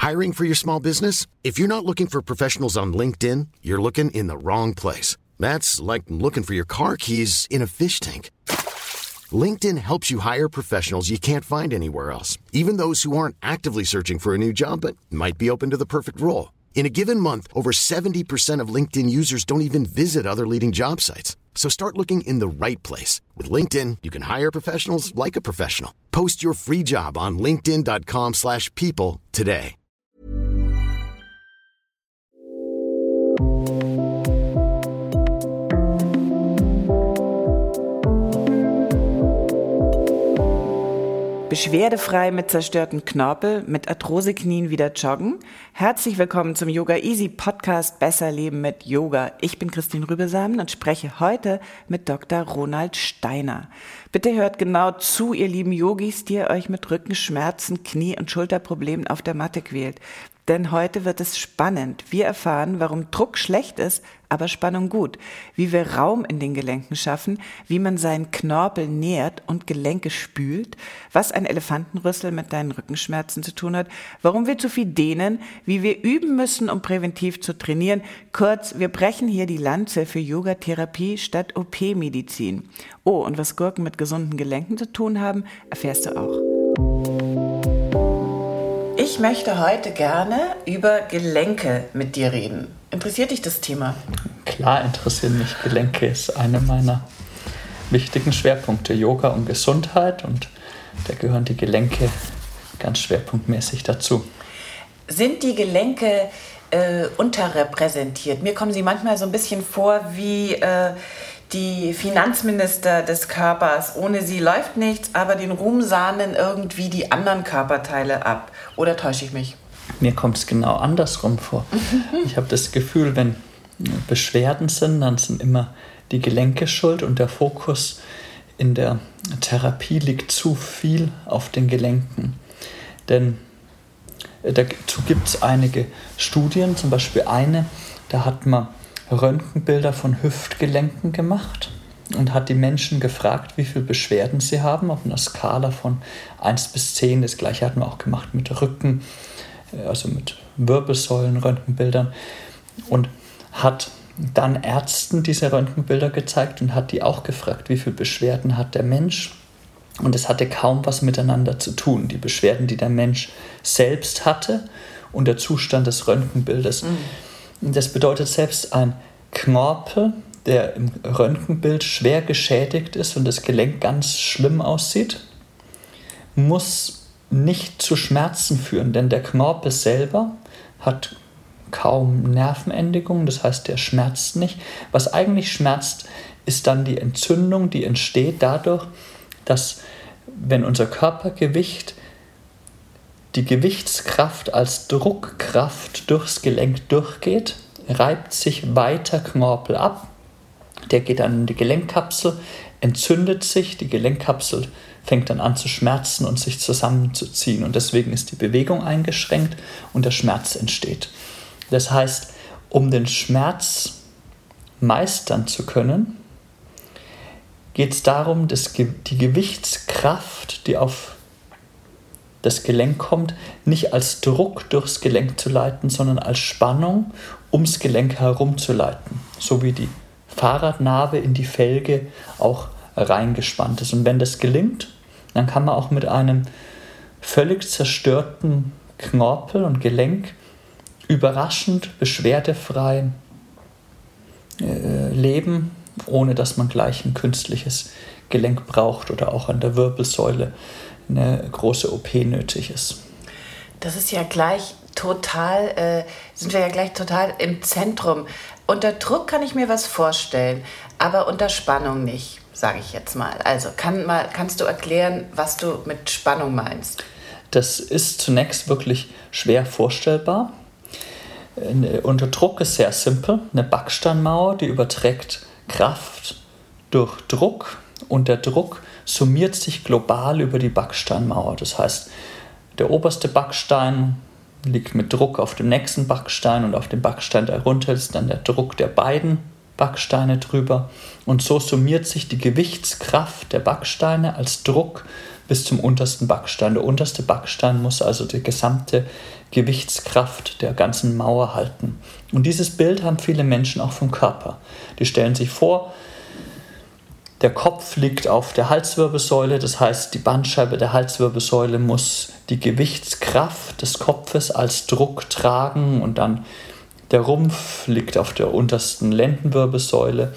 Hiring for your small business? If you're not looking for professionals on LinkedIn, you're looking in the wrong place. That's like looking for your car keys in a fish tank. LinkedIn helps you hire professionals you can't find anywhere else, even those who aren't actively searching for a new job but might be open to the perfect role. In a given month, over 70% of LinkedIn users don't even visit other leading job sites. So start looking in the right place. With LinkedIn, you can hire professionals like a professional. Post your free job on linkedin.com/people today. Beschwerdefrei mit zerstörten Knorpel, mit Arthroseknien wieder joggen? Herzlich willkommen zum Yoga Easy Podcast Besser Leben mit Yoga. Ich bin Christine Rübesamen und spreche heute mit Dr. Ronald Steiner. Bitte hört genau zu, ihr lieben Yogis, die ihr euch mit Rückenschmerzen, Knie- und Schulterproblemen auf der Matte quält. Denn heute wird es spannend. Wir erfahren, warum Druck schlecht ist, aber Spannung gut. Wie wir Raum in den Gelenken schaffen, wie man seinen Knorpel nährt und Gelenke spült, was ein Elefantenrüssel mit deinen Rückenschmerzen zu tun hat, warum wir zu viel dehnen, wie wir üben müssen, um präventiv zu trainieren. Kurz, wir brechen hier die Lanze für Yogatherapie statt OP-Medizin. Oh, und was Gurken mit gesunden Gelenken zu tun haben, erfährst du auch. Ich möchte heute gerne über Gelenke mit dir reden. Interessiert dich das Thema? Klar interessieren mich Gelenke, ist einer meiner wichtigen Schwerpunkte. Yoga und Gesundheit, und da gehören die Gelenke ganz schwerpunktmäßig dazu. Sind die Gelenke unterrepräsentiert? Mir kommen sie manchmal so ein bisschen vor wie die Finanzminister des Körpers. Ohne sie läuft nichts, aber den Ruhm sahnen irgendwie die anderen Körperteile ab. Oder täusche ich mich? Mir kommt es genau andersrum vor. Ich habe das Gefühl, wenn Beschwerden sind, dann sind immer die Gelenke schuld, und der Fokus in der Therapie liegt zu viel auf den Gelenken. Denn dazu gibt es einige Studien, zum Beispiel eine, da hat man Röntgenbilder von Hüftgelenken gemacht und hat die Menschen gefragt, wie viele Beschwerden sie haben, auf einer Skala von 1 bis 10. Das gleiche hatten wir auch gemacht mit Rücken, also mit Wirbelsäulen, Röntgenbildern, und hat dann Ärzten diese Röntgenbilder gezeigt und hat die auch gefragt, wie viele Beschwerden hat der Mensch. Und es hatte kaum was miteinander zu tun, die Beschwerden, die der Mensch selbst hatte und der Zustand des Röntgenbildes. Das bedeutet, selbst ein Knorpel, der im Röntgenbild schwer geschädigt ist und das Gelenk ganz schlimm aussieht, muss nicht zu Schmerzen führen, denn der Knorpel selber hat kaum Nervenendigungen, das heißt, der schmerzt nicht. Was eigentlich schmerzt, ist dann die Entzündung, die entsteht dadurch, dass, wenn unser Körpergewicht die Gewichtskraft als Druckkraft durchs Gelenk durchgeht, reibt sich weiter Knorpel ab. Der geht dann in die Gelenkkapsel, entzündet sich, die Gelenkkapsel fängt dann an zu schmerzen und sich zusammenzuziehen. Und deswegen ist die Bewegung eingeschränkt und der Schmerz entsteht. Das heißt, um den Schmerz meistern zu können, geht es darum, die Gewichtskraft, die auf das Gelenk kommt, nicht als Druck durchs Gelenk zu leiten, sondern als Spannung ums Gelenk herum zu leiten. So wie die Fahrradnabe in die Felge auch reingespannt ist. Und wenn das gelingt, dann kann man auch mit einem völlig zerstörten Knorpel und Gelenk überraschend beschwerdefrei leben, ohne dass man gleich ein künstliches Gelenk braucht oder auch an der Wirbelsäule eine große OP nötig ist. Das ist ja gleich total, sind wir ja gleich total im Zentrum. Unter Druck kann ich mir was vorstellen, aber unter Spannung nicht, sage ich jetzt mal. Also kannst du erklären, was du mit Spannung meinst? Das ist zunächst wirklich schwer vorstellbar. Unter Druck ist sehr simpel. Eine Backsteinmauer, die überträgt Kraft durch Druck, und der Druck summiert sich global über die Backsteinmauer. Das heißt, der oberste Backstein liegt mit Druck auf dem nächsten Backstein, und auf dem Backstein darunter ist dann der Druck der beiden Backsteine drüber. Und so summiert sich die Gewichtskraft der Backsteine als Druck bis zum untersten Backstein. Der unterste Backstein muss also die gesamte Gewichtskraft der ganzen Mauer halten. Und dieses Bild haben viele Menschen auch vom Körper. Die stellen sich vor, der Kopf liegt auf der Halswirbelsäule, das heißt, die Bandscheibe der Halswirbelsäule muss die Gewichtskraft des Kopfes als Druck tragen und dann der Rumpf liegt auf der untersten Lendenwirbelsäule.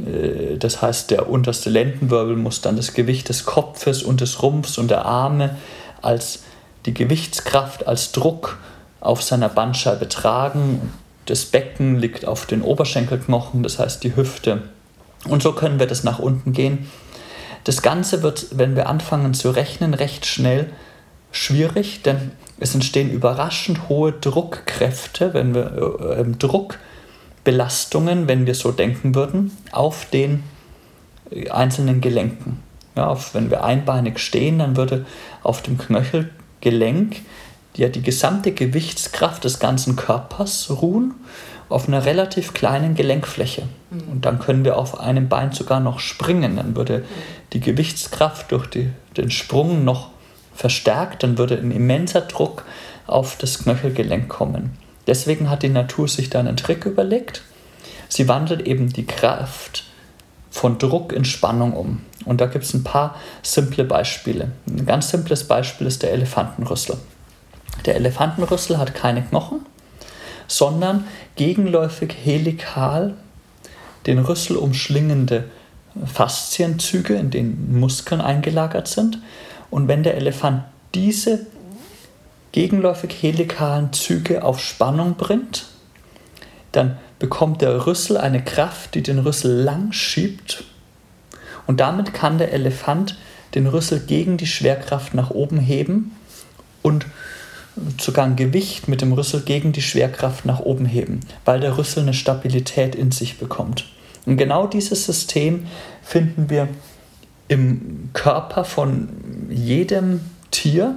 Das heißt, der unterste Lendenwirbel muss dann das Gewicht des Kopfes und des Rumpfs und der Arme als die Gewichtskraft, als Druck auf seiner Bandscheibe tragen. Das Becken liegt auf den Oberschenkelknochen, das heißt die Hüfte. Und so können wir das nach unten gehen. Das Ganze wird, wenn wir anfangen zu rechnen, recht schnell schwierig, denn es entstehen überraschend hohe Druckkräfte, wenn wir Druckbelastungen, wenn wir so denken würden, auf den einzelnen Gelenken. Ja, wenn wir einbeinig stehen, dann würde auf dem Knöchelgelenk ja die gesamte Gewichtskraft des ganzen Körpers ruhen auf einer relativ kleinen Gelenkfläche. Und dann können wir auf einem Bein sogar noch springen. Dann würde die Gewichtskraft durch den Sprung noch verstärkt, dann würde ein immenser Druck auf das Knöchelgelenk kommen. Deswegen hat die Natur sich da einen Trick überlegt. Sie wandelt eben die Kraft von Druck in Spannung um. Und da gibt es ein paar simple Beispiele. Ein ganz simples Beispiel ist der Elefantenrüssel. Der Elefantenrüssel hat keine Knochen, sondern gegenläufig helikal den Rüssel umschlingende Faszienzüge, in denen Muskeln eingelagert sind. Und wenn der Elefant diese gegenläufig helikalen Züge auf Spannung bringt, dann bekommt der Rüssel eine Kraft, die den Rüssel lang schiebt. Und damit kann der Elefant den Rüssel gegen die Schwerkraft nach oben heben und sogar ein Gewicht mit dem Rüssel gegen die Schwerkraft nach oben heben, weil der Rüssel eine Stabilität in sich bekommt. Und genau dieses System finden wir im Körper von jedem Tier,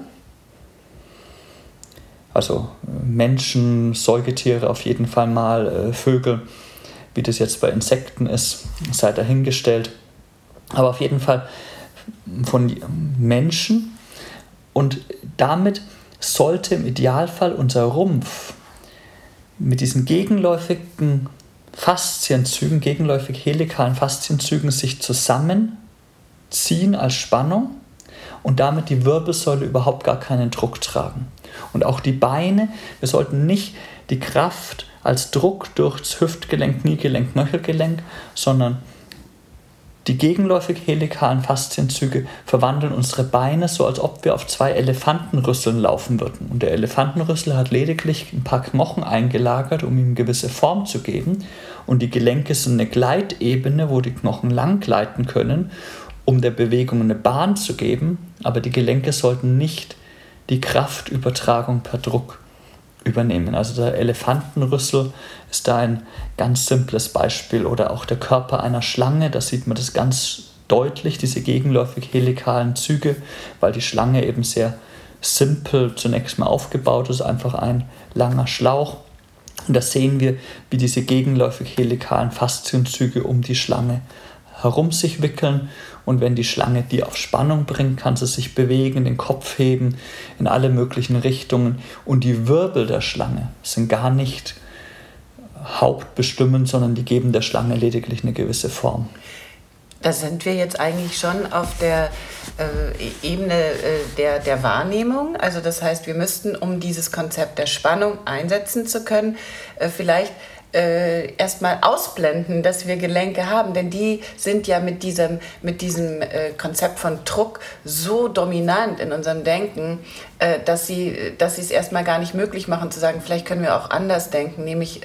also Menschen, Säugetiere auf jeden Fall mal, Vögel, wie das jetzt bei Insekten ist, sei dahingestellt, aber auf jeden Fall von Menschen. Und damit sollte im Idealfall unser Rumpf mit diesen gegenläufigen Faszienzügen, gegenläufig helikalen Faszienzügen sich zusammenziehen als Spannung und damit die Wirbelsäule überhaupt gar keinen Druck tragen. Und auch die Beine, wir sollten nicht die Kraft als Druck durchs Hüftgelenk, Kniegelenk, Knöchelgelenk, sondern die gegenläufig helikalen Faszienzüge verwandeln unsere Beine so, als ob wir auf zwei Elefantenrüsseln laufen würden. Und der Elefantenrüssel hat lediglich ein paar Knochen eingelagert, um ihm gewisse Form zu geben. Und die Gelenke sind eine Gleitebene, wo die Knochen lang gleiten können, um der Bewegung eine Bahn zu geben. Aber die Gelenke sollten nicht die Kraftübertragung per Druck übernehmen. Also der Elefantenrüssel ist da ein ganz simples Beispiel. Oder auch der Körper einer Schlange, da sieht man das ganz deutlich, diese gegenläufig helikalen Züge, weil die Schlange eben sehr simpel zunächst mal aufgebaut ist, einfach ein langer Schlauch. Und da sehen wir, wie diese gegenläufig helikalen Faszienzüge um die Schlange herum sich wickeln. Und wenn die Schlange die auf Spannung bringt, kann sie sich bewegen, den Kopf heben in alle möglichen Richtungen. Und die Wirbel der Schlange sind gar nicht hauptbestimmend, sondern die geben der Schlange lediglich eine gewisse Form. Da sind wir jetzt eigentlich schon auf der Ebene der Wahrnehmung. Also das heißt, wir müssten, um dieses Konzept der Spannung einsetzen zu können, vielleicht erstmal ausblenden, dass wir Gelenke haben, denn die sind ja mit diesem Konzept von Druck so dominant in unserem Denken, dass sie es erstmal gar nicht möglich machen zu sagen, vielleicht können wir auch anders denken, nämlich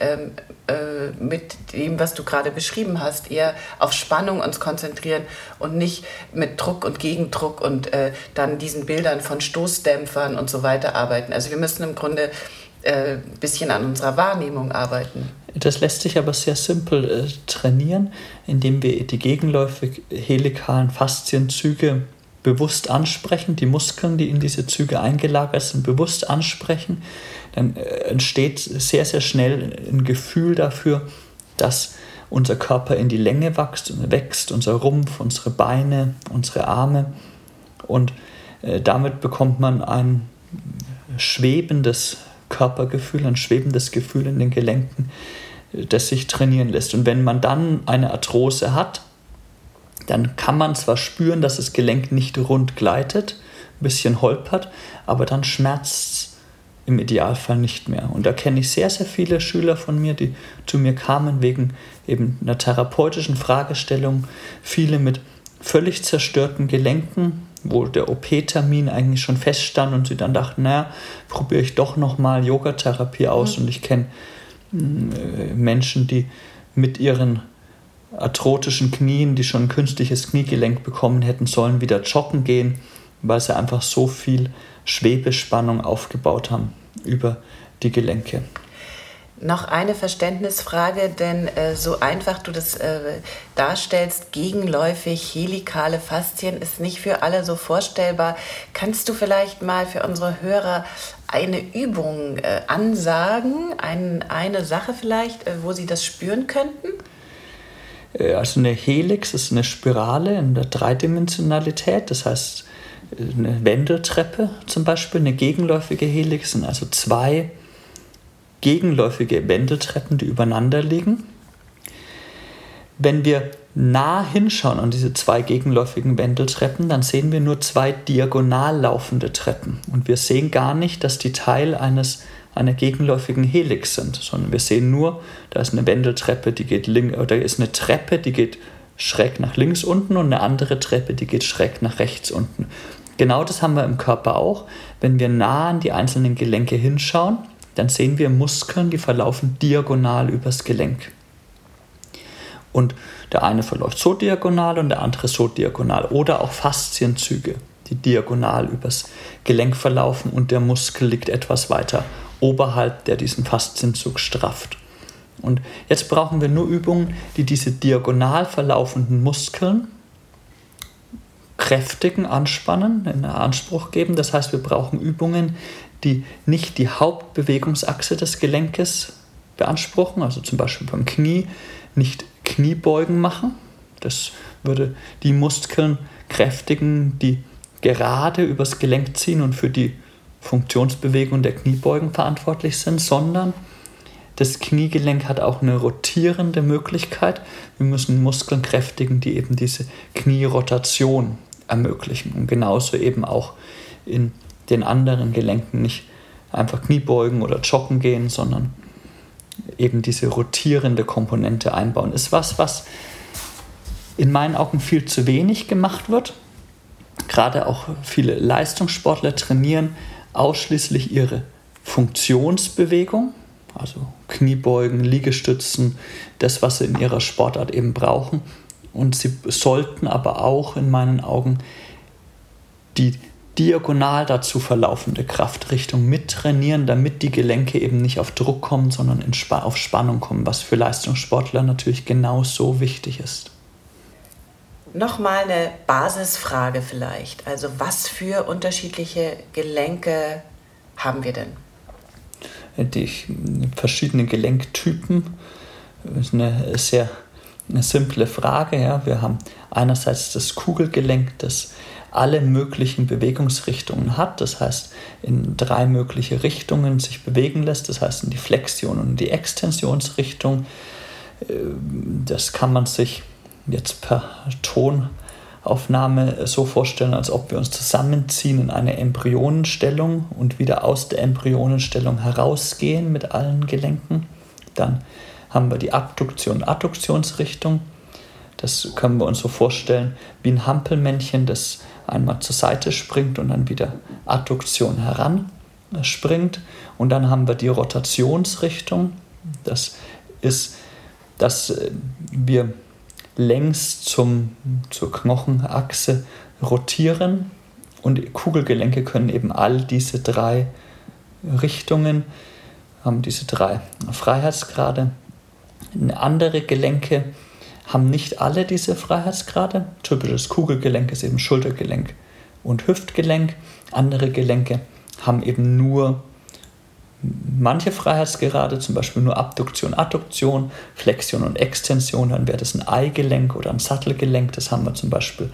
mit dem, was du gerade beschrieben hast, eher auf Spannung uns konzentrieren und nicht mit Druck und Gegendruck und dann diesen Bildern von Stoßdämpfern und so weiter arbeiten. Also wir müssen im Grunde ein bisschen an unserer Wahrnehmung arbeiten. Das lässt sich aber sehr simpel trainieren, indem wir die gegenläufig helikalen Faszienzüge bewusst ansprechen, die Muskeln, die in diese Züge eingelagert sind, bewusst ansprechen. Dann entsteht sehr, sehr schnell ein Gefühl dafür, dass unser Körper in die Länge wächst, unser Rumpf, unsere Beine, unsere Arme. Und damit bekommt man ein schwebendes Körpergefühl, ein schwebendes Gefühl in den Gelenken, das sich trainieren lässt. Und wenn man dann eine Arthrose hat, dann kann man zwar spüren, dass das Gelenk nicht rund gleitet, ein bisschen holpert, aber dann schmerzt es im Idealfall nicht mehr. Und da kenne ich sehr, sehr viele Schüler von mir, die zu mir kamen wegen eben einer therapeutischen Fragestellung, viele mit völlig zerstörten Gelenken, wo der OP-Termin eigentlich schon feststand und sie dann dachten, naja, probiere ich doch nochmal Yogatherapie aus. Und ich kenne Menschen, die mit ihren arthrotischen Knien, die schon ein künstliches Kniegelenk bekommen hätten sollen, wieder joggen gehen, weil sie einfach so viel Schwebespannung aufgebaut haben über die Gelenke. Noch eine Verständnisfrage, denn so einfach du das darstellst, gegenläufig helikale Faszien ist nicht für alle so vorstellbar. Kannst du vielleicht mal für unsere Hörer eine Übung ansagen, eine Sache vielleicht, wo sie das spüren könnten? Also eine Helix ist eine Spirale in der Dreidimensionalität, das heißt eine Wendeltreppe zum Beispiel, eine gegenläufige Helix sind also zwei gegenläufige Wendeltreppen, die übereinander liegen. Wenn wir nah hinschauen an diese zwei gegenläufigen Wendeltreppen, dann sehen wir nur zwei diagonal laufende Treppen. Und wir sehen gar nicht, dass die Teil einer gegenläufigen Helix sind, sondern wir sehen nur, da ist eine Wendeltreppe, die geht oder ist eine Treppe, die geht schräg nach links unten und eine andere Treppe, die geht schräg nach rechts unten. Genau das haben wir im Körper auch. Wenn wir nah an die einzelnen Gelenke hinschauen, dann sehen wir Muskeln, die verlaufen diagonal übers Gelenk. Und der eine verläuft so diagonal und der andere so diagonal. Oder auch Faszienzüge, die diagonal übers Gelenk verlaufen und der Muskel liegt etwas weiter oberhalb, der diesen Faszienzug strafft. Und jetzt brauchen wir nur Übungen, die diese diagonal verlaufenden Muskeln kräftigen, anspannen, in Anspruch geben. Das heißt, wir brauchen Übungen, die nicht die Hauptbewegungsachse des Gelenkes beanspruchen, also zum Beispiel beim Knie nicht Kniebeugen machen. Das würde die Muskeln kräftigen, die gerade übers Gelenk ziehen und für die Funktionsbewegung der Kniebeugen verantwortlich sind, sondern das Kniegelenk hat auch eine rotierende Möglichkeit. Wir müssen Muskeln kräftigen, die eben diese Knierotation ermöglichen. Und genauso eben auch in den anderen Gelenken nicht einfach Kniebeugen oder joggen gehen, sondern eben diese rotierende Komponente einbauen. Ist was in meinen Augen viel zu wenig gemacht wird. Gerade auch viele Leistungssportler trainieren ausschließlich ihre Funktionsbewegung, also Kniebeugen, Liegestützen, das, was sie in ihrer Sportart eben brauchen. Und sie sollten aber auch in meinen Augen die diagonal dazu verlaufende Kraftrichtung mittrainieren, damit die Gelenke eben nicht auf Druck kommen, sondern auf Spannung kommen, was für Leistungssportler natürlich genauso wichtig ist. Nochmal eine Basisfrage vielleicht. Also was für unterschiedliche Gelenke haben wir denn? Die verschiedenen Gelenktypen ist eine sehr simple Frage. Ja. Wir haben einerseits das Kugelgelenk, das alle möglichen Bewegungsrichtungen hat, das heißt in 3 mögliche Richtungen sich bewegen lässt, das heißt in die Flexion und die Extensionsrichtung. Das kann man sich jetzt per Tonaufnahme so vorstellen, als ob wir uns zusammenziehen in eine Embryonenstellung und wieder aus der Embryonenstellung herausgehen mit allen Gelenken. Dann haben wir die Abduktion und Adduktionsrichtung. Das können wir uns so vorstellen wie ein Hampelmännchen, das einmal zur Seite springt und dann wieder Adduktion heran springt. Und dann haben wir die Rotationsrichtung. Das ist, dass wir längs zur Knochenachse rotieren und Kugelgelenke können eben all diese 3 Richtungen, haben diese 3 Freiheitsgrade. Andere Gelenke haben nicht alle diese Freiheitsgrade. Typisches Kugelgelenk ist eben Schultergelenk und Hüftgelenk. Andere Gelenke haben eben nur manche Freiheitsgrade, zum Beispiel nur Abduktion, Adduktion, Flexion und Extension, dann wäre das ein Eigelenk oder ein Sattelgelenk. Das haben wir zum Beispiel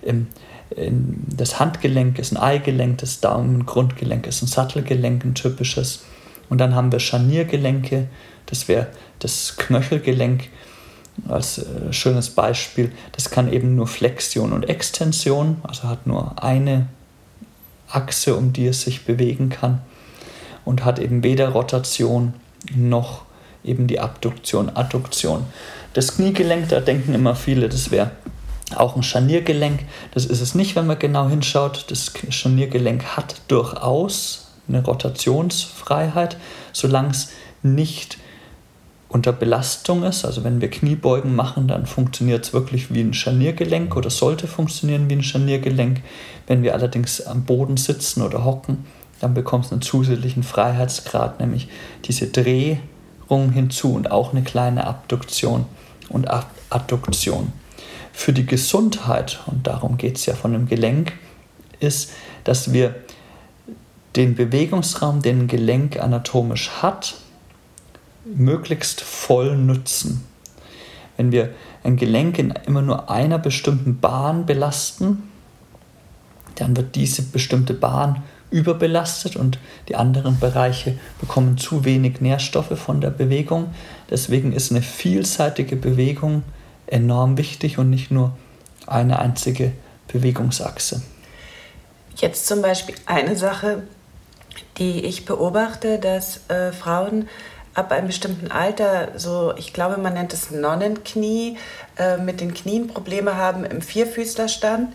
das Handgelenk ist ein Eigelenk, das Daumengrundgelenk ist ein Sattelgelenk, ein typisches. Und dann haben wir Scharniergelenke, das wäre das Knöchelgelenk als schönes Beispiel. Das kann eben nur Flexion und Extension, also hat nur eine Achse, um die es sich bewegen kann und hat eben weder Rotation noch eben die Abduktion, Adduktion. Das Kniegelenk, da denken immer viele, das wäre auch ein Scharniergelenk. Das ist es nicht, wenn man genau hinschaut. Das Scharniergelenk hat durchaus eine Rotationsfreiheit, solange es nicht unter Belastung ist. Also wenn wir Kniebeugen machen, dann funktioniert es wirklich wie ein Scharniergelenk oder sollte funktionieren wie ein Scharniergelenk. Wenn wir allerdings am Boden sitzen oder hocken, dann bekommt es einen zusätzlichen Freiheitsgrad, nämlich diese Drehung hinzu und auch eine kleine Abduktion und Adduktion. Für die Gesundheit, und darum geht es ja von einem Gelenk, ist, dass wir den Bewegungsraum, den ein Gelenk anatomisch hat, möglichst voll nutzen. Wenn wir ein Gelenk in immer nur einer bestimmten Bahn belasten, dann wird diese bestimmte Bahn überbelastet und die anderen Bereiche bekommen zu wenig Nährstoffe von der Bewegung. Deswegen ist eine vielseitige Bewegung enorm wichtig und nicht nur eine einzige Bewegungsachse. Jetzt zum Beispiel eine Sache, die ich beobachte, dass Frauen ab einem bestimmten Alter, so ich glaube, man nennt es Nonnenknie, mit den Knien Probleme haben im Vierfüßlerstand.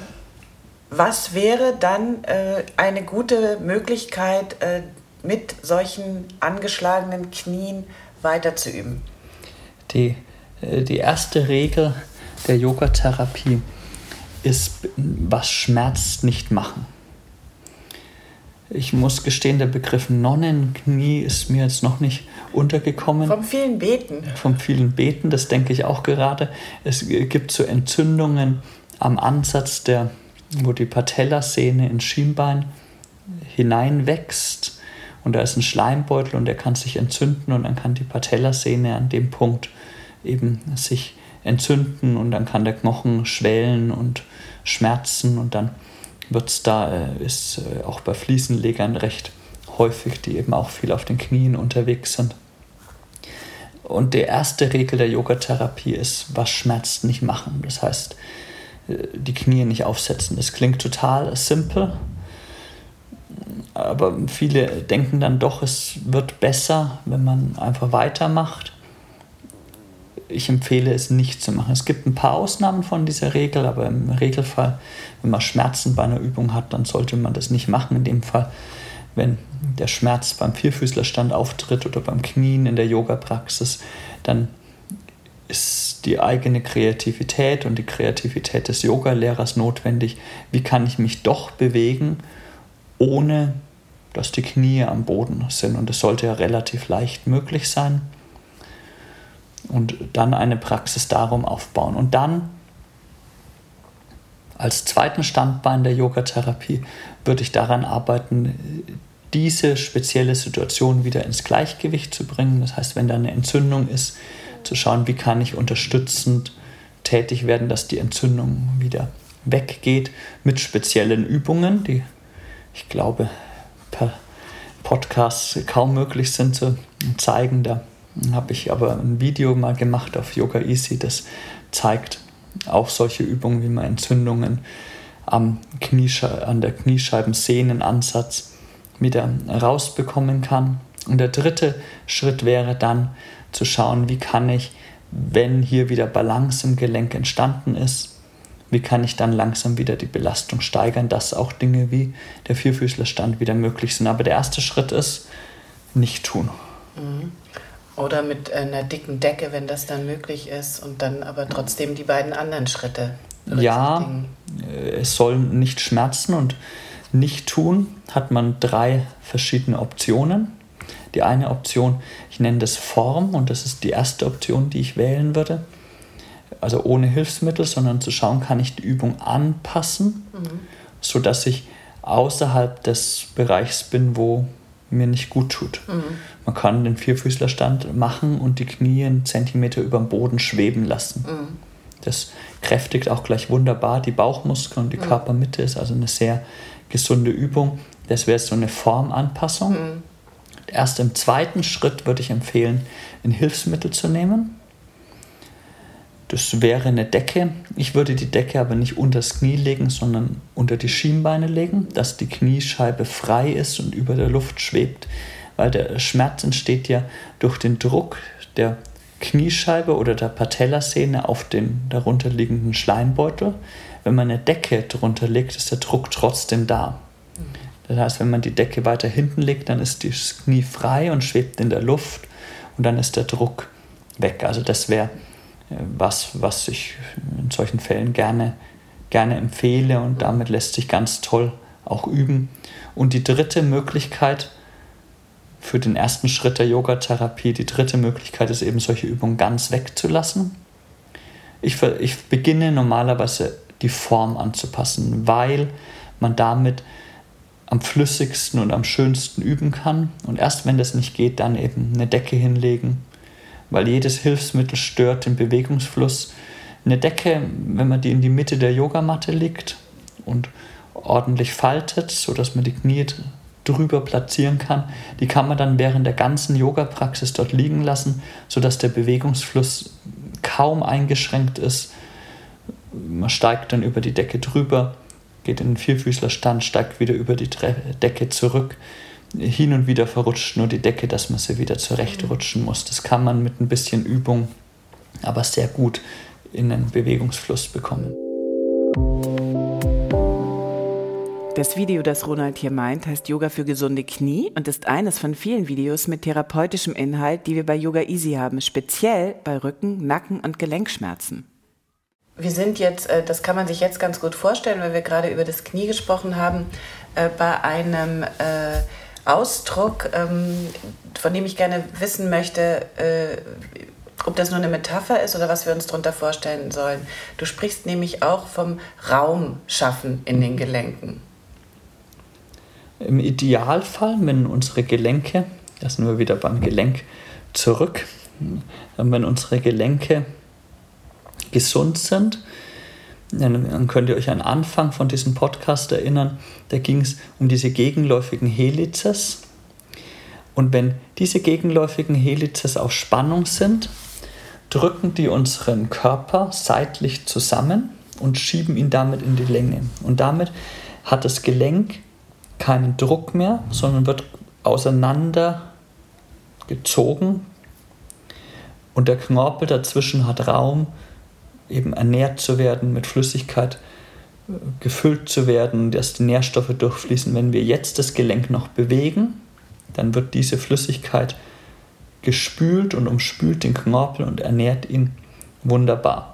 Was wäre dann eine gute Möglichkeit, mit solchen angeschlagenen Knien weiterzuüben? Die erste Regel der Yogatherapie ist, was schmerzt, nicht machen. Ich muss gestehen, der Begriff Nonnenknie ist mir jetzt noch nicht untergekommen. Vom vielen Beten. Vom vielen Beten, das denke ich auch gerade. Es gibt so Entzündungen am Ansatz, wo die Patellasehne ins Schienbein hineinwächst. Und da ist ein Schleimbeutel und der kann sich entzünden und dann kann die Patellasehne an dem Punkt eben sich entzünden und dann kann der Knochen schwellen und schmerzen und dann ist auch bei Fliesenlegern recht häufig, die eben auch viel auf den Knien unterwegs sind. Und die erste Regel der Yogatherapie ist, was schmerzt, nicht machen. Das heißt, die Knie nicht aufsetzen. Das klingt total simpel, aber viele denken dann doch, es wird besser, wenn man einfach weitermacht. Ich empfehle es nicht zu machen. Es gibt ein paar Ausnahmen von dieser Regel, aber im Regelfall, wenn man Schmerzen bei einer Übung hat, dann sollte man das nicht machen. In dem Fall, wenn der Schmerz beim Vierfüßlerstand auftritt oder beim Knien in der Yoga-Praxis, dann ist die eigene Kreativität und die Kreativität des Yogalehrers notwendig. Wie kann ich mich doch bewegen, ohne dass die Knie am Boden sind? Und das sollte ja relativ leicht möglich sein. Und dann eine Praxis darum aufbauen. Und dann als zweiten Standbein der Yogatherapie würde ich daran arbeiten, diese spezielle Situation wieder ins Gleichgewicht zu bringen. Das heißt, wenn da eine Entzündung ist, zu schauen, wie kann ich unterstützend tätig werden, dass die Entzündung wieder weggeht, mit speziellen Übungen, die ich glaube per Podcast kaum möglich sind zu zeigen. Da habe ich aber ein Video mal gemacht auf Yoga Easy, das zeigt auch solche Übungen, wie man Entzündungen an der Kniescheibensehnenansatz wieder rausbekommen kann. Und der dritte Schritt wäre dann zu schauen, wie kann ich, wenn hier wieder Balance im Gelenk entstanden ist, wie kann ich dann langsam wieder die Belastung steigern, dass auch Dinge wie der Vierfüßlerstand wieder möglich sind. Aber der erste Schritt ist, nicht tun. Oder mit einer dicken Decke, wenn das dann möglich ist und dann aber trotzdem die beiden anderen Schritte. Ja, es soll nicht schmerzen und nicht tun, hat man 3 verschiedene Optionen. Die eine Option, ich nenne das Form und das ist die erste Option, die ich wählen würde. Also ohne Hilfsmittel, sondern zu schauen, kann ich die Übung anpassen, sodass ich außerhalb des Bereichs bin, wo mir nicht gut tut. Man kann den Vierfüßlerstand machen und die Knie einen Zentimeter über dem Boden schweben lassen. Das kräftigt auch gleich wunderbar die Bauchmuskeln und die Körpermitte, ist also eine sehr gesunde Übung. Das wäre so eine Formanpassung. Erst im zweiten Schritt würde ich empfehlen, ein Hilfsmittel zu nehmen. Das wäre eine Decke. Ich würde die Decke aber nicht unter das Knie legen, sondern unter die Schienbeine legen, dass die Kniescheibe frei ist und über der Luft schwebt. Weil der Schmerz entsteht ja durch den Druck der Kniescheibe oder der Patellasehne auf den darunterliegenden Schleimbeutel. Wenn man eine Decke drunter legt, ist der Druck trotzdem da. Das heißt, wenn man die Decke weiter hinten legt, dann ist das Knie frei und schwebt in der Luft und dann ist der Druck weg. Also das wäre was ich in solchen Fällen gerne empfehle und damit lässt sich ganz toll auch üben. Und die dritte Möglichkeit für den ersten Schritt der Yogatherapie, die dritte Möglichkeit ist eben, solche Übungen ganz wegzulassen. Ich beginne normalerweise die Form anzupassen, weil man damit am flüssigsten und am schönsten üben kann. Und erst wenn das nicht geht, dann eben eine Decke hinlegen, weil jedes Hilfsmittel stört den Bewegungsfluss. Eine Decke, wenn man die in die Mitte der Yogamatte legt und ordentlich faltet, sodass man die Knie drüber platzieren kann, die kann man dann während der ganzen Yoga-Praxis dort liegen lassen, sodass der Bewegungsfluss kaum eingeschränkt ist. Man steigt dann über die Decke drüber, geht in den Vierfüßlerstand, steigt wieder über die Decke zurück. Hin und wieder verrutscht nur die Decke, dass man sie wieder zurechtrutschen muss. Das kann man mit ein bisschen Übung aber sehr gut in den Bewegungsfluss bekommen. Das Video, das Ronald hier meint, heißt Yoga für gesunde Knie und ist eines von vielen Videos mit therapeutischem Inhalt, die wir bei Yoga Easy haben, speziell bei Rücken-, Nacken- und Gelenkschmerzen. Wir sind jetzt, das kann man sich jetzt ganz gut vorstellen, weil wir gerade über das Knie gesprochen haben, bei einem Ausdruck, von dem ich gerne wissen möchte, ob das nur eine Metapher ist oder was wir uns darunter vorstellen sollen. Du sprichst nämlich auch vom Raum schaffen in den Gelenken. Im Idealfall, wenn unsere Gelenke, da sind wir wieder beim Gelenk zurück, wenn unsere Gelenke gesund sind, dann könnt ihr euch an den Anfang von diesem Podcast erinnern, da ging es um diese gegenläufigen Helices. Und wenn diese gegenläufigen Helices auf Spannung sind, drücken die unseren Körper seitlich zusammen und schieben ihn damit in die Länge. Und damit hat das Gelenk keinen Druck mehr, sondern wird auseinander gezogen und der Knorpel dazwischen hat Raum, eben ernährt zu werden, mit Flüssigkeit gefüllt zu werden, dass die Nährstoffe durchfließen. Wenn wir jetzt das Gelenk noch bewegen, dann wird diese Flüssigkeit gespült und umspült den Knorpel und ernährt ihn wunderbar.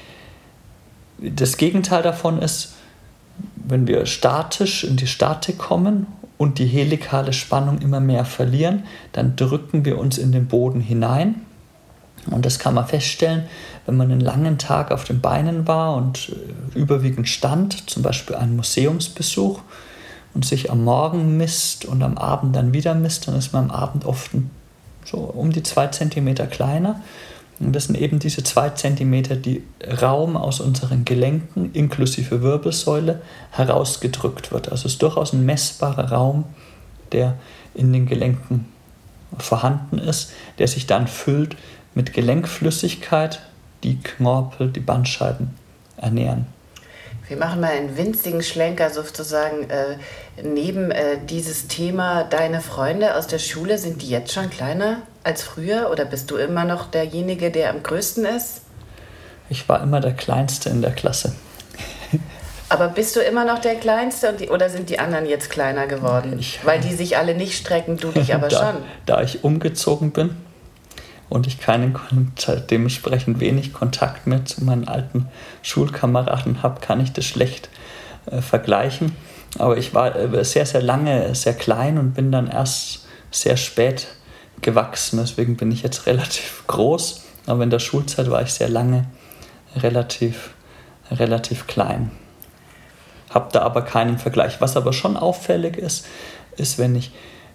Das Gegenteil davon ist, wenn wir statisch in die Statik kommen und die helikale Spannung immer mehr verlieren, dann drücken wir uns in den Boden hinein. Und das kann man feststellen, wenn man einen langen Tag auf den Beinen war und überwiegend stand, zum Beispiel einen Museumsbesuch, und sich am Morgen misst und am Abend dann wieder misst, dann ist man am Abend oft so um die 2 cm kleiner. Und das sind eben diese 2 cm, die Raum aus unseren Gelenken inklusive Wirbelsäule herausgedrückt wird. Also es ist durchaus ein messbarer Raum, der in den Gelenken vorhanden ist, der sich dann füllt mit Gelenkflüssigkeit, die Knorpel, die Bandscheiben ernähren. Wir machen mal einen winzigen Schlenker sozusagen neben dieses Thema. Deine Freunde aus der Schule, sind die jetzt schon kleiner als früher oder bist du immer noch derjenige, der am größten ist? Ich war immer der Kleinste in der Klasse. Aber bist du immer noch der Kleinste oder sind die anderen jetzt kleiner geworden? Weil die sich alle nicht strecken, du dich aber schon. Da ich umgezogen bin und ich dementsprechend wenig Kontakt mehr zu meinen alten Schulkameraden habe, kann ich das schlecht vergleichen. Aber ich war sehr, sehr lange sehr klein und bin dann erst sehr spät gewachsen. Deswegen bin ich jetzt relativ groß. Aber in der Schulzeit war ich sehr lange relativ klein. Habe da aber keinen Vergleich. Was aber schon auffällig ist, wenn ich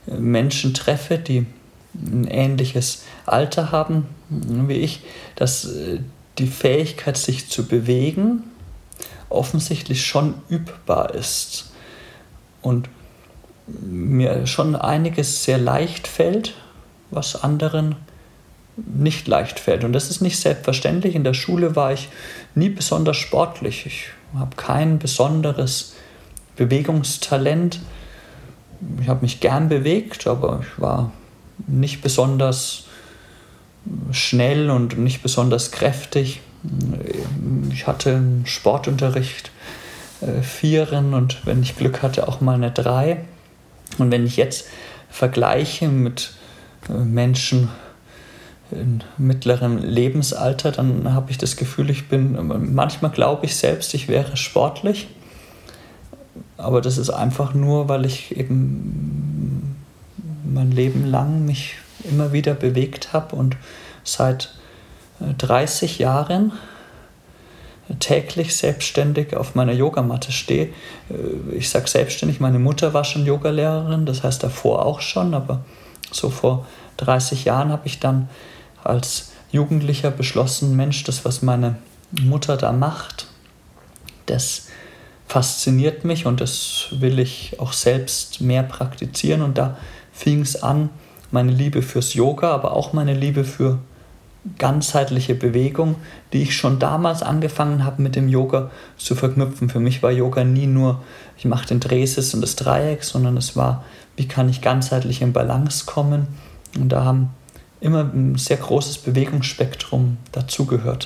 Menschen treffe, die ein ähnliches Alter haben wie ich, dass die Fähigkeit, sich zu bewegen, offensichtlich schon übbar ist. Und mir schon einiges sehr leicht fällt, was anderen nicht leicht fällt. Und das ist nicht selbstverständlich. In der Schule war ich nie besonders sportlich. Ich habe kein besonderes Bewegungstalent. Ich habe mich gern bewegt, aber ich war nicht besonders schnell und nicht besonders kräftig. Ich hatte einen Sportunterricht 4 und wenn ich Glück hatte, auch mal eine 3. Und wenn ich jetzt vergleiche mit Menschen in mittlerem Lebensalter, dann habe ich das Gefühl, manchmal glaube ich selbst, ich wäre sportlich, aber das ist einfach nur, weil ich eben mein Leben lang mich immer wieder bewegt habe und seit 30 Jahren täglich selbstständig auf meiner Yogamatte stehe. Ich sage selbstständig, meine Mutter war schon Yogalehrerin, das heißt davor auch schon, aber so vor 30 Jahren habe ich dann als Jugendlicher beschlossen, Mensch, das, was meine Mutter da macht, das fasziniert mich und das will ich auch selbst mehr praktizieren. Und da fing es an, meine Liebe fürs Yoga, aber auch meine Liebe für ganzheitliche Bewegung, die ich schon damals angefangen habe mit dem Yoga zu verknüpfen. Für mich war Yoga nie nur, ich mache den Drehsitz und das Dreieck, sondern es war, wie kann ich ganzheitlich in Balance kommen? Und da haben immer ein sehr großes Bewegungsspektrum dazugehört.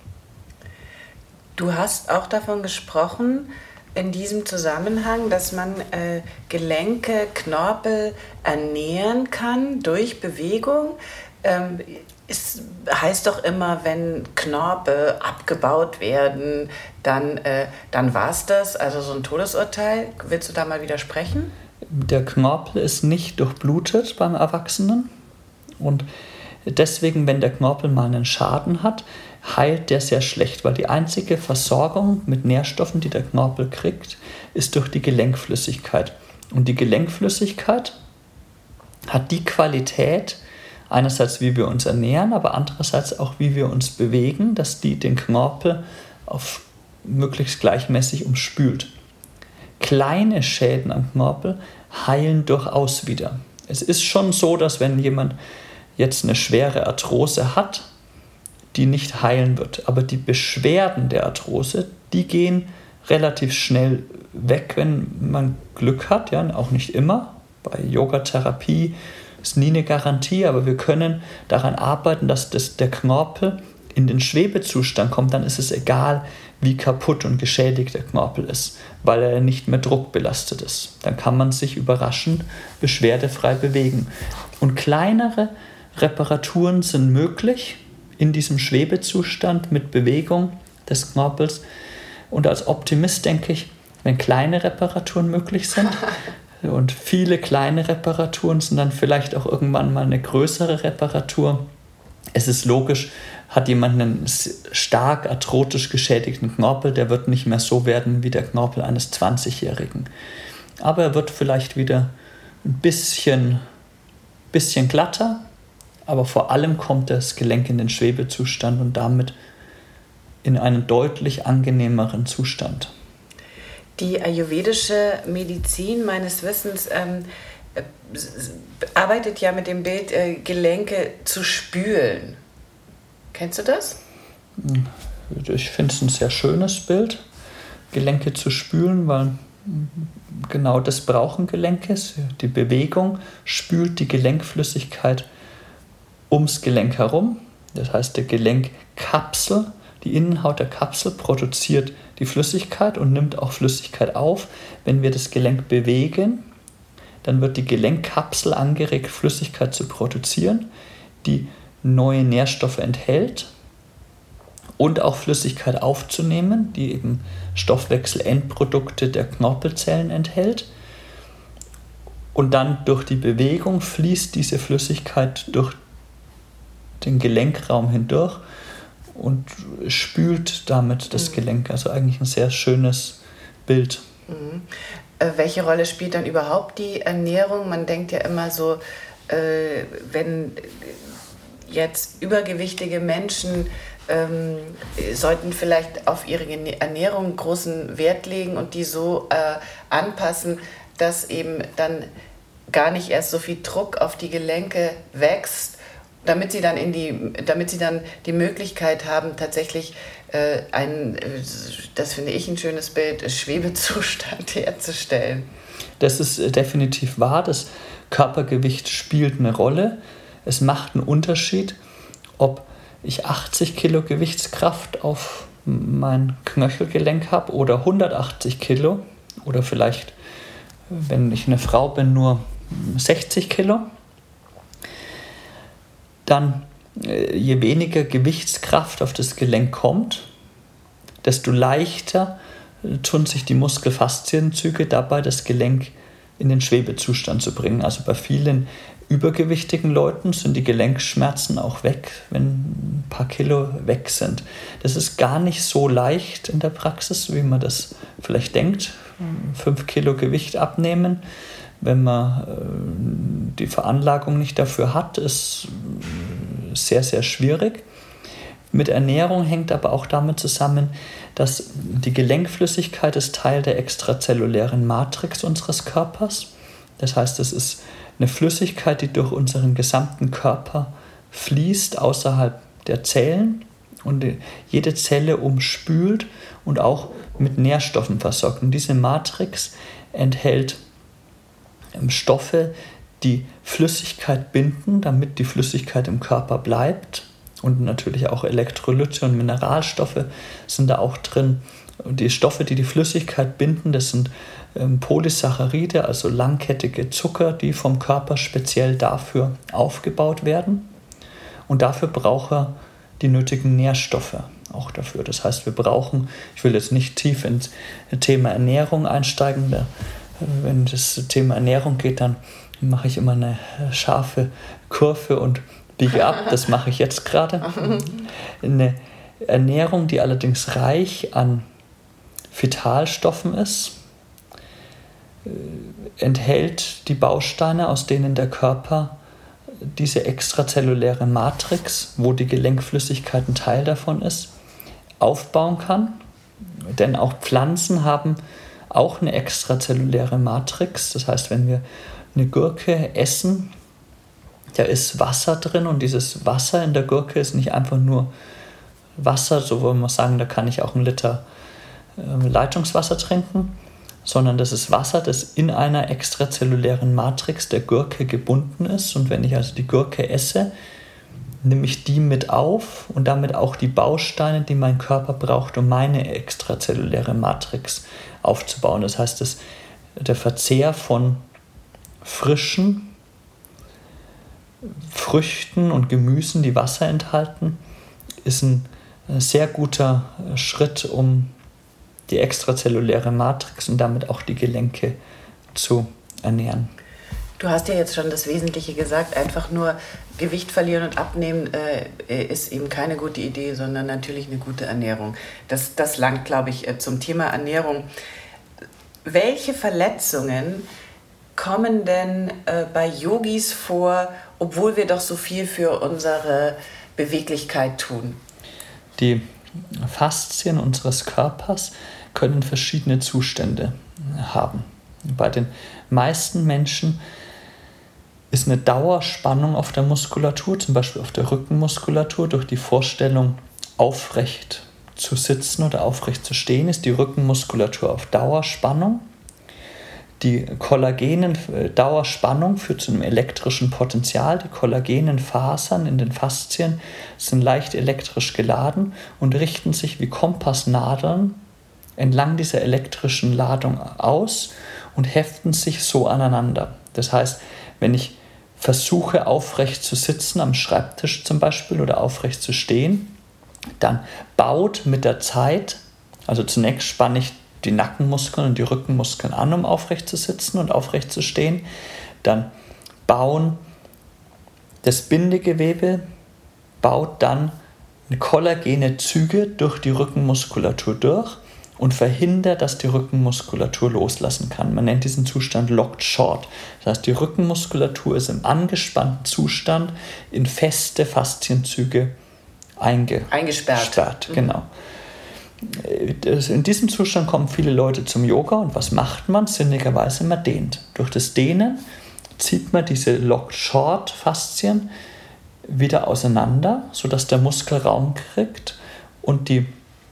Du hast auch davon gesprochen, in diesem Zusammenhang, dass man Gelenke, Knorpel ernähren kann durch Bewegung. Es heißt doch immer, wenn Knorpel abgebaut werden, dann war es das, also so ein Todesurteil. Willst du da mal widersprechen? Der Knorpel ist nicht durchblutet beim Erwachsenen und deswegen, wenn der Knorpel mal einen Schaden hat, heilt der sehr schlecht, weil die einzige Versorgung mit Nährstoffen, die der Knorpel kriegt, ist durch die Gelenkflüssigkeit. Und die Gelenkflüssigkeit hat die Qualität, einerseits wie wir uns ernähren, aber andererseits auch wie wir uns bewegen, dass die den Knorpel auf möglichst gleichmäßig umspült. Kleine Schäden am Knorpel heilen durchaus wieder. Es ist schon so, dass wenn jemand jetzt eine schwere Arthrose hat, die nicht heilen wird. Aber die Beschwerden der Arthrose, die gehen relativ schnell weg, wenn man Glück hat. Ja, auch nicht immer. Bei Yogatherapie ist nie eine Garantie, aber wir können daran arbeiten, dass der Knorpel in den Schwebezustand kommt. Dann ist es egal, wie kaputt und geschädigt der Knorpel ist, weil er nicht mehr druckbelastet ist. Dann kann man sich überraschend beschwerdefrei bewegen. Und kleinere Reparaturen sind möglich in diesem Schwebezustand mit Bewegung des Knorpels. Und als Optimist denke ich, wenn kleine Reparaturen möglich sind und viele kleine Reparaturen sind dann vielleicht auch irgendwann mal eine größere Reparatur. Es ist logisch, hat jemand einen stark arthrotisch geschädigten Knorpel, der wird nicht mehr so werden wie der Knorpel eines 20-Jährigen. Aber er wird vielleicht wieder ein bisschen glatter, aber vor allem kommt das Gelenk in den Schwebezustand und damit in einen deutlich angenehmeren Zustand. Die ayurvedische Medizin meines Wissens arbeitet ja mit dem Bild, Gelenke zu spülen. Kennst du das? Ich finde es ein sehr schönes Bild, Gelenke zu spülen, weil genau das brauchen Gelenke. Die Bewegung spült die Gelenkflüssigkeit ums Gelenk herum. Das heißt, die Gelenkkapsel, die Innenhaut der Kapsel produziert die Flüssigkeit und nimmt auch Flüssigkeit auf. Wenn wir das Gelenk bewegen, dann wird die Gelenkkapsel angeregt, Flüssigkeit zu produzieren, die neue Nährstoffe enthält und auch Flüssigkeit aufzunehmen, die eben Stoffwechselendprodukte der Knorpelzellen enthält. Und dann durch die Bewegung fließt diese Flüssigkeit durch den Gelenkraum hindurch und spült damit das Gelenk. Also eigentlich ein sehr schönes Bild. welche Rolle spielt dann überhaupt die Ernährung? Man denkt ja immer so, wenn jetzt übergewichtige Menschen sollten vielleicht auf ihre Ernährung großen Wert legen und die so anpassen, dass eben dann gar nicht erst so viel Druck auf die Gelenke wächst, damit sie dann die Möglichkeit haben, tatsächlich das finde ich ein schönes Bild, Schwebezustand herzustellen. Das ist definitiv wahr. Das Körpergewicht spielt eine Rolle. Es macht einen Unterschied, ob ich 80 Kilo Gewichtskraft auf mein Knöchelgelenk habe oder 180 Kilo oder vielleicht, wenn ich eine Frau bin, nur 60 Kilo. Dann, je weniger Gewichtskraft auf das Gelenk kommt, desto leichter tun sich die Muskelfaszienzüge dabei, das Gelenk in den Schwebezustand zu bringen. Also bei vielen übergewichtigen Leuten sind die Gelenkschmerzen auch weg, wenn ein paar Kilo weg sind. Das ist gar nicht so leicht in der Praxis, wie man das vielleicht denkt. 5 Kilo Gewicht abnehmen, wenn man die Veranlagung nicht dafür hat, ist sehr, sehr schwierig. Mit Ernährung hängt aber auch damit zusammen, dass die Gelenkflüssigkeit ist Teil der extrazellulären Matrix unseres Körpers. Das heißt, es ist eine Flüssigkeit, die durch unseren gesamten Körper fließt, außerhalb der Zellen und jede Zelle umspült und auch mit Nährstoffen versorgt. Und diese Matrix enthält Stoffe, die Flüssigkeit binden, damit die Flüssigkeit im Körper bleibt. Und natürlich auch Elektrolyte und Mineralstoffe sind da auch drin. Und die Stoffe, die die Flüssigkeit binden, das sind Polysaccharide, also langkettige Zucker, die vom Körper speziell dafür aufgebaut werden. Und dafür braucht er die nötigen Nährstoffe auch dafür. Das heißt, wir brauchen, ich will jetzt nicht tief ins Thema Ernährung einsteigen, wenn das Thema Ernährung geht, dann mache ich immer eine scharfe Kurve und biege ab. Das mache ich jetzt gerade. Eine Ernährung, die allerdings reich an Vitalstoffen ist, enthält die Bausteine, aus denen der Körper diese extrazelluläre Matrix, wo die Gelenkflüssigkeit ein Teil davon ist, aufbauen kann. Denn auch Pflanzen haben auch eine extrazelluläre Matrix. Das heißt, wenn wir eine Gurke essen, da ist Wasser drin und dieses Wasser in der Gurke ist nicht einfach nur Wasser, so wollen wir sagen, da kann ich auch 1 Liter Leitungswasser trinken, sondern das ist Wasser, das in einer extrazellulären Matrix der Gurke gebunden ist. Und wenn ich also die Gurke esse, nehme ich die mit auf und damit auch die Bausteine, die mein Körper braucht, um meine extrazelluläre Matrix aufzubauen. Das heißt, der Verzehr von frischen Früchten und Gemüsen, die Wasser enthalten, ist ein sehr guter Schritt, um die extrazelluläre Matrix und damit auch die Gelenke zu ernähren. Du hast ja jetzt schon das Wesentliche gesagt, einfach nur Gewicht verlieren und abnehmen ist eben keine gute Idee, sondern natürlich eine gute Ernährung. Das langt, glaube ich, zum Thema Ernährung. Welche Verletzungen kommen denn bei Yogis vor, obwohl wir doch so viel für unsere Beweglichkeit tun? Die Faszien unseres Körpers können verschiedene Zustände haben. Bei den meisten Menschen ist eine Dauerspannung auf der Muskulatur, zum Beispiel auf der Rückenmuskulatur, durch die Vorstellung, aufrecht zu sitzen oder aufrecht zu stehen, ist die Rückenmuskulatur auf Dauerspannung. Die Dauerspannung führt zu einem elektrischen Potenzial. Die kollagenen Fasern in den Faszien sind leicht elektrisch geladen und richten sich wie Kompassnadeln entlang dieser elektrischen Ladung aus und heften sich so aneinander. Das heißt, wenn ich versuche, aufrecht zu sitzen, am Schreibtisch zum Beispiel, oder aufrecht zu stehen, dann baut mit der Zeit, also zunächst spanne ich die Nackenmuskeln und die Rückenmuskeln an, um aufrecht zu sitzen und aufrecht zu stehen. Dann baut das Bindegewebe dann kollagene Züge durch die Rückenmuskulatur durch und verhindert, dass die Rückenmuskulatur loslassen kann. Man nennt diesen Zustand Locked Short. Das heißt, die Rückenmuskulatur ist im angespannten Zustand in feste Faszienzüge eingesperrt. Genau. In diesem Zustand kommen viele Leute zum Yoga und was macht man? Sinnigerweise, man dehnt. Durch das Dehnen zieht man diese Locked Short Faszien wieder auseinander, sodass der Muskel Raum kriegt und die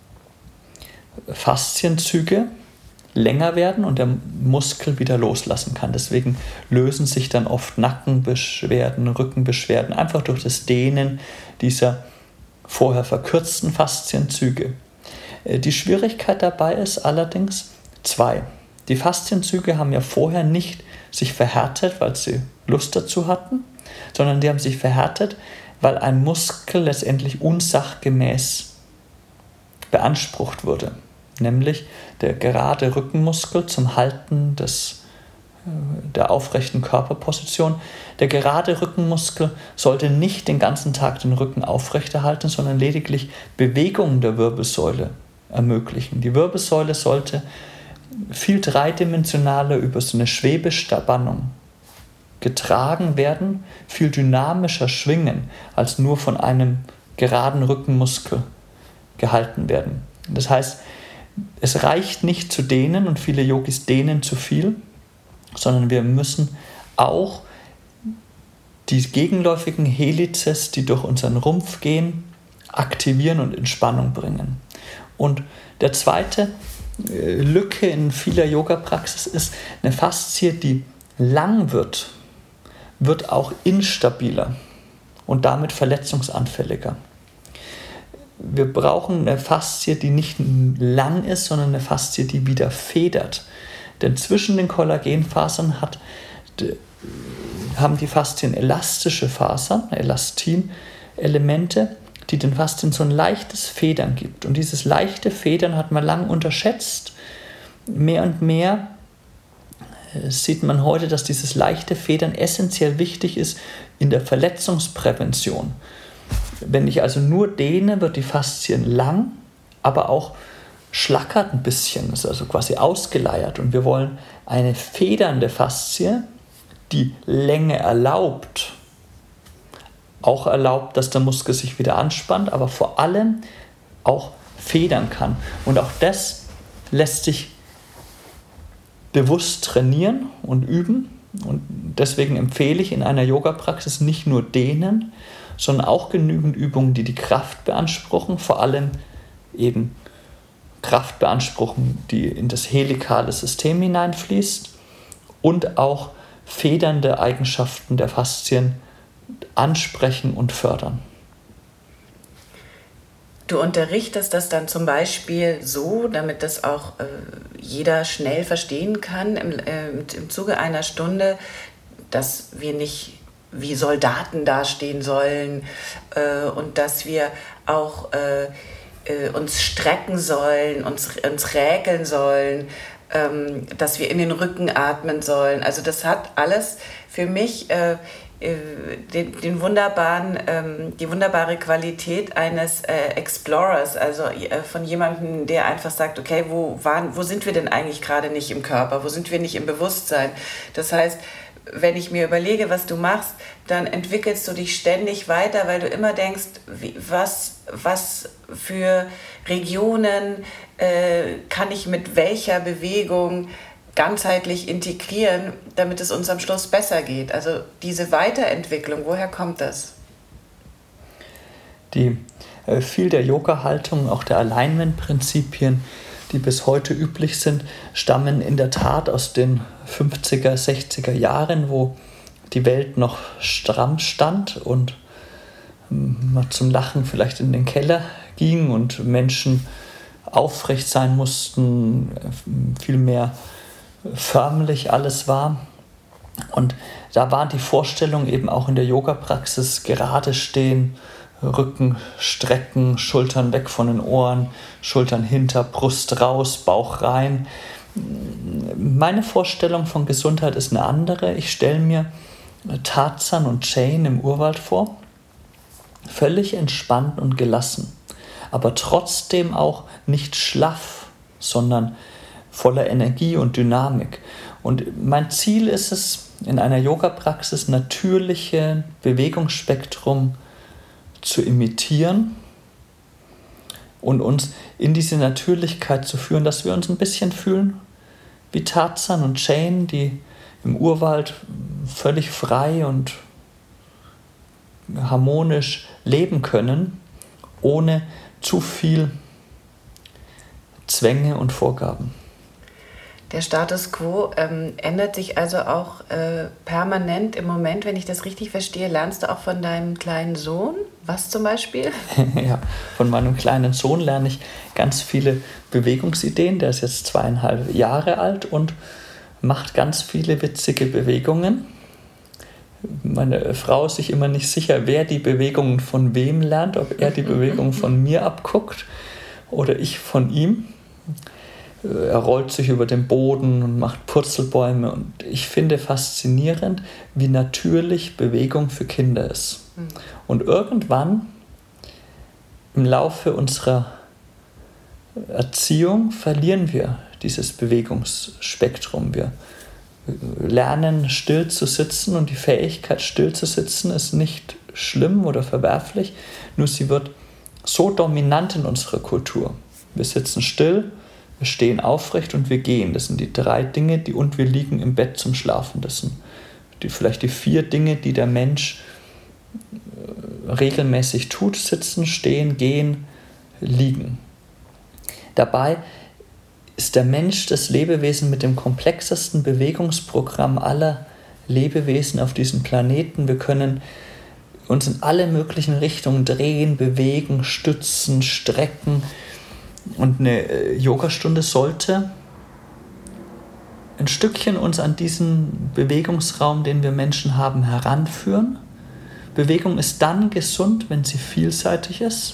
Faszienzüge länger werden und der Muskel wieder loslassen kann. Deswegen lösen sich dann oft Nackenbeschwerden, Rückenbeschwerden, einfach durch das Dehnen dieser vorher verkürzten Faszienzüge. Die Schwierigkeit dabei ist allerdings 2. Die Faszienzüge haben ja vorher nicht sich verhärtet, weil sie Lust dazu hatten, sondern die haben sich verhärtet, weil ein Muskel letztendlich unsachgemäß beansprucht wurde. Nämlich der gerade Rückenmuskel zum Halten der aufrechten Körperposition. Der gerade Rückenmuskel sollte nicht den ganzen Tag den Rücken aufrechterhalten, sondern lediglich Bewegungen der Wirbelsäule ermöglichen. Die Wirbelsäule sollte viel dreidimensionaler über so eine Schwebespannung getragen werden, viel dynamischer schwingen, als nur von einem geraden Rückenmuskel gehalten werden. Das heißt, es reicht nicht zu dehnen und viele Yogis dehnen zu viel, sondern wir müssen auch die gegenläufigen Helices, die durch unseren Rumpf gehen, aktivieren und in Spannung bringen. Und der zweite Lücke in vieler Yoga-Praxis ist, eine Faszie, die lang wird auch instabiler und damit verletzungsanfälliger. Wir brauchen eine Faszie, die nicht lang ist, sondern eine Faszie, die wieder federt. Denn zwischen den Kollagenfasern haben die Faszien elastische Fasern, Elastin-Elemente, die den Faszien so ein leichtes Federn gibt. Und dieses leichte Federn hat man lang unterschätzt. Mehr und mehr sieht man heute, dass dieses leichte Federn essentiell wichtig ist in der Verletzungsprävention. Wenn ich also nur dehne, wird die Faszien lang, aber auch schlackert ein bisschen, ist also quasi ausgeleiert. Und wir wollen eine federnde Faszie, die Länge erlaubt, auch erlaubt, dass der Muskel sich wieder anspannt, aber vor allem auch federn kann. Und auch das lässt sich bewusst trainieren und üben. Und deswegen empfehle ich in einer Yoga-Praxis nicht nur dehnen, sondern auch genügend Übungen, die Kraft beanspruchen, vor allem eben Kraft beanspruchen, die in das helikale System hineinfließt und auch federnde Eigenschaften der Faszien ansprechen und fördern. Du unterrichtest das dann zum Beispiel so, damit das auch jeder schnell verstehen kann, im Zuge einer Stunde, dass wir nicht wie Soldaten dastehen sollen und dass wir auch uns strecken sollen, uns räkeln sollen, dass wir in den Rücken atmen sollen. Also das hat alles für mich die wunderbare Qualität eines Explorers, also von jemandem, der einfach sagt, okay, wo sind wir denn eigentlich gerade nicht im Körper, wo sind wir nicht im Bewusstsein? Das heißt, wenn ich mir überlege, was du machst, dann entwickelst du dich ständig weiter, weil du immer denkst, was für Regionen kann ich mit welcher Bewegung ganzheitlich integrieren, damit es uns am Schluss besser geht. Also diese Weiterentwicklung, woher kommt das? Viel der Yoga-Haltung, auch der Alignment-Prinzipien, die bis heute üblich sind, stammen in der Tat aus den 50er, 60er Jahren, wo die Welt noch stramm stand und man zum Lachen vielleicht in den Keller ging und Menschen aufrecht sein mussten, viel mehr förmlich alles war. Und da war die Vorstellung eben auch in der Yoga-Praxis gerade stehen, Rücken strecken, Schultern weg von den Ohren, Schultern hinter, Brust raus, Bauch rein. Meine Vorstellung von Gesundheit ist eine andere. Ich stelle mir Tarzan und Jane im Urwald vor, völlig entspannt und gelassen, aber trotzdem auch nicht schlaff sondern voller Energie und Dynamik. Und mein Ziel ist es, in einer Yoga-Praxis natürliche Bewegungsspektrum zu imitieren und uns in diese Natürlichkeit zu führen, dass wir uns ein bisschen fühlen wie Tarzan und Jane, die im Urwald völlig frei und harmonisch leben können, ohne zu viel Zwänge und Vorgaben. Der Status quo ändert sich also auch permanent im Moment, wenn ich das richtig verstehe. Lernst du auch von deinem kleinen Sohn? Was zum Beispiel? Ja, von meinem kleinen Sohn lerne ich ganz viele Bewegungsideen. Der ist jetzt 2,5 Jahre alt und macht ganz viele witzige Bewegungen. Meine Frau ist sich immer nicht sicher, wer die Bewegungen von wem lernt, ob er die Bewegungen von mir abguckt oder ich von ihm. Er rollt sich über den Boden und macht Purzelbäume und ich finde faszinierend, wie natürlich Bewegung für Kinder ist. Und irgendwann im Laufe unserer Erziehung verlieren wir dieses Bewegungsspektrum. Wir lernen still zu sitzen und die Fähigkeit still zu sitzen ist nicht schlimm oder verwerflich, nur sie wird so dominant in unserer Kultur. Wir sitzen still, wir stehen aufrecht und wir gehen. Das sind die 3 Dinge, und wir liegen im Bett zum Schlafen. Das sind vielleicht die 4 Dinge, die der Mensch regelmäßig tut: sitzen, stehen, gehen, liegen. Dabei ist der Mensch das Lebewesen mit dem komplexesten Bewegungsprogramm aller Lebewesen auf diesem Planeten. Wir können uns in alle möglichen Richtungen drehen, bewegen, stützen, strecken. Und eine Yogastunde sollte ein Stückchen uns an diesen Bewegungsraum, den wir Menschen haben, heranführen. Bewegung ist dann gesund, wenn sie vielseitig ist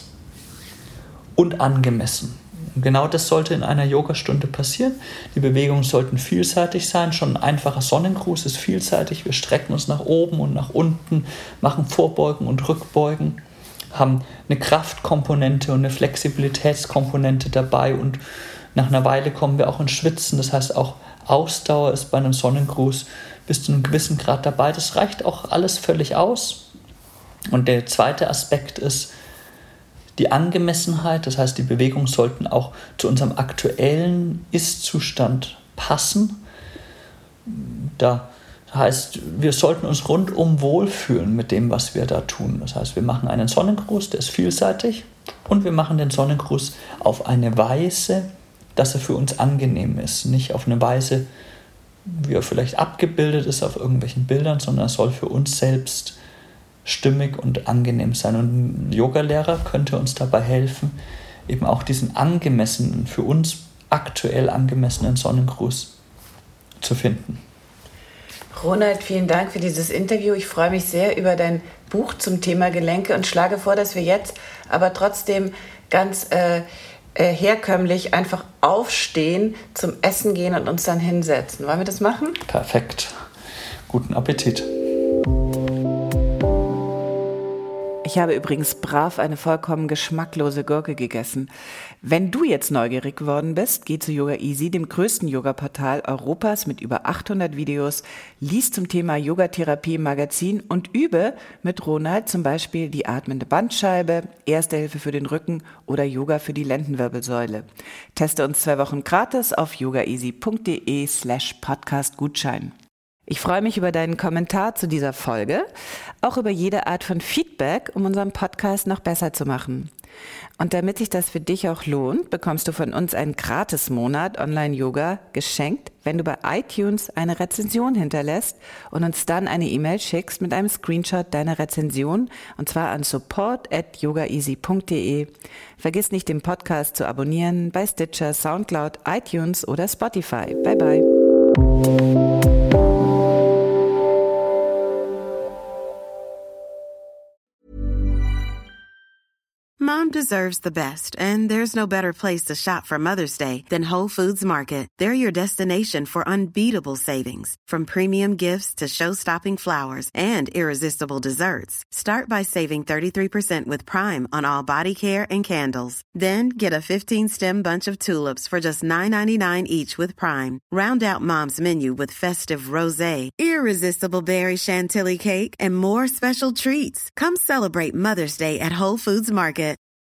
und angemessen. Und genau das sollte in einer Yogastunde passieren. Die Bewegungen sollten vielseitig sein. Schon ein einfacher Sonnengruß ist vielseitig. Wir strecken uns nach oben und nach unten, machen Vorbeugen und Rückbeugen, haben eine Kraftkomponente und eine Flexibilitätskomponente dabei und nach einer Weile kommen wir auch ins Schwitzen. Das heißt, auch Ausdauer ist bei einem Sonnengruß bis zu einem gewissen Grad dabei. Das reicht auch alles völlig aus. Und der zweite Aspekt ist die Angemessenheit. Das heißt, die Bewegungen sollten auch zu unserem aktuellen Ist-Zustand passen. Da heißt, wir sollten uns rundum wohlfühlen mit dem, was wir da tun. Das heißt, wir machen einen Sonnengruß, der ist vielseitig, und wir machen den Sonnengruß auf eine Weise, dass er für uns angenehm ist. Nicht auf eine Weise, wie er vielleicht abgebildet ist auf irgendwelchen Bildern, sondern er soll für uns selbst stimmig und angenehm sein. Und ein Yogalehrer könnte uns dabei helfen, eben auch diesen angemessenen, für uns aktuell angemessenen Sonnengruß zu finden. Ronald, vielen Dank für dieses Interview. Ich freue mich sehr über dein Buch zum Thema Gelenke und schlage vor, dass wir jetzt aber trotzdem ganz herkömmlich einfach aufstehen, zum Essen gehen und uns dann hinsetzen. Wollen wir das machen? Perfekt. Guten Appetit. Ich habe übrigens brav eine vollkommen geschmacklose Gurke gegessen. Wenn du jetzt neugierig geworden bist, geh zu Yoga Easy, dem größten Yoga-Portal Europas mit über 800 Videos, lies zum Thema Yogatherapie im Magazin und übe mit Ronald zum Beispiel die atmende Bandscheibe, Erste Hilfe für den Rücken oder Yoga für die Lendenwirbelsäule. Teste uns 2 Wochen gratis auf yogaeasy.de/Podcast-Gutschein. Ich freue mich über deinen Kommentar zu dieser Folge, auch über jede Art von Feedback, um unseren Podcast noch besser zu machen. Und damit sich das für dich auch lohnt, bekommst du von uns einen Gratis-Monat Online-Yoga geschenkt, wenn du bei iTunes eine Rezension hinterlässt und uns dann eine E-Mail schickst mit einem Screenshot deiner Rezension, und zwar an support@yogaeasy.de. Vergiss nicht, den Podcast zu abonnieren bei Stitcher, Soundcloud, iTunes oder Spotify. Bye bye. Mom mom deserves the best, and there's no better place to shop for Mother's Day than Whole Foods Market. They're your destination for unbeatable savings, from premium gifts to show-stopping flowers and irresistible desserts. Start by saving 33% with Prime on all body care and candles. Then get a 15-stem bunch of tulips for just $9.99 each with Prime. Round out Mom's menu with festive rosé, irresistible berry chantilly cake, and more special treats. Come celebrate Mother's Day at Whole Foods Market.